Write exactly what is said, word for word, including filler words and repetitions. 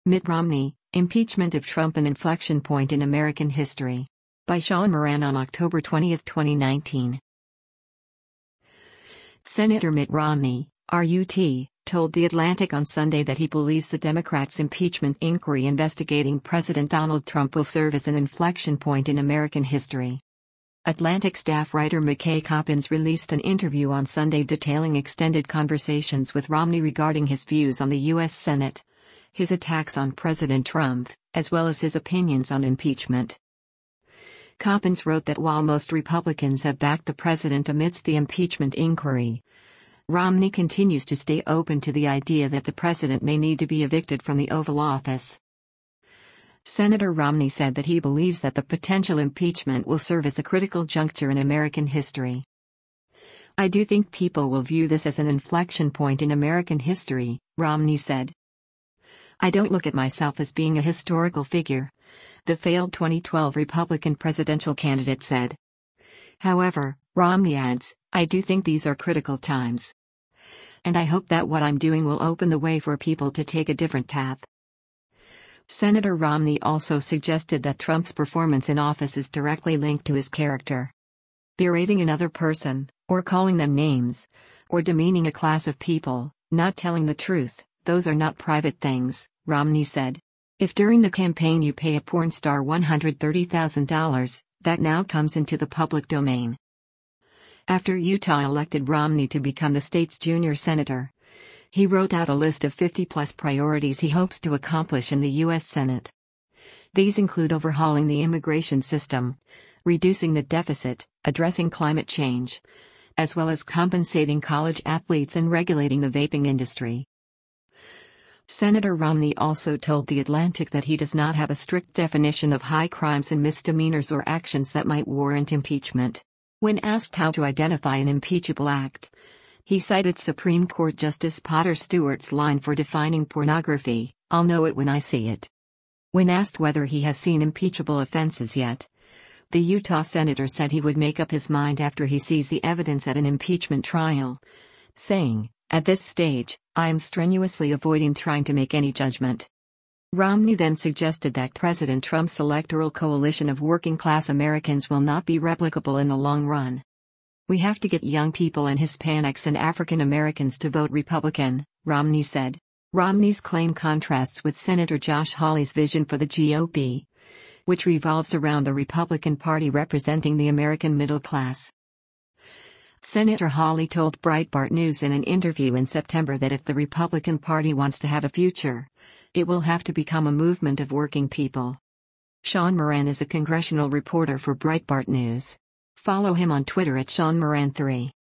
Mitt Romney, Impeachment of Trump: An Inflection Point in American History. By Sean Moran on October twentieth, twenty nineteen. Senator Mitt Romney, R U T, told The Atlantic on Sunday that he believes the Democrats' impeachment inquiry investigating President Donald Trump will serve as an inflection point in American history. Atlantic staff writer McKay Coppins released an interview on Sunday detailing extended conversations with Romney regarding his views on the U S Senate, his attacks on President Trump, as well as his opinions on impeachment. Coppins wrote that while most Republicans have backed the president amidst the impeachment inquiry, Romney continues to stay open to the idea that the president may need to be evicted from the Oval Office. Senator Romney said that he believes that the potential impeachment will serve as a critical juncture in American history. "I do think people will view this as an inflection point in American history," Romney said. "I don't look at myself as being a historical figure," the failed twenty twelve Republican presidential candidate said. However, Romney adds, "I do think these are critical times. And I hope that what I'm doing will open the way for people to take a different path." Senator Romney also suggested that Trump's performance in office is directly linked to his character. Berating another person, or calling them names, or demeaning a class of people, not telling the truth, those are not private things, Romney said. "If during the campaign you pay a porn star one hundred thirty thousand dollars, that now comes into the public domain." After Utah elected Romney to become the state's junior senator, he wrote out a list of fifty-plus priorities he hopes to accomplish in the U S Senate. These include overhauling the immigration system, reducing the deficit, addressing climate change, as well as compensating college athletes and regulating the vaping industry. Senator Romney also told The Atlantic that he does not have a strict definition of high crimes and misdemeanors or actions that might warrant impeachment. When asked how to identify an impeachable act, he cited Supreme Court Justice Potter Stewart's line for defining pornography, "I'll know it when I see it." When asked whether he has seen impeachable offenses yet, the Utah senator said he would make up his mind after he sees the evidence at an impeachment trial, saying, "At this stage, I am strenuously avoiding trying to make any judgment." Romney then suggested that President Trump's electoral coalition of working-class Americans will not be replicable in the long run. "We have to get young people and Hispanics and African Americans to vote Republican," Romney said. Romney's claim contrasts with Senator Josh Hawley's vision for the G O P, which revolves around the Republican Party representing the American middle class. Senator Hawley told Breitbart News in an interview in September that if the Republican Party wants to have a future, it will have to become a movement of working people. Sean Moran is a congressional reporter for Breitbart News. Follow him on Twitter at Sean Moran three.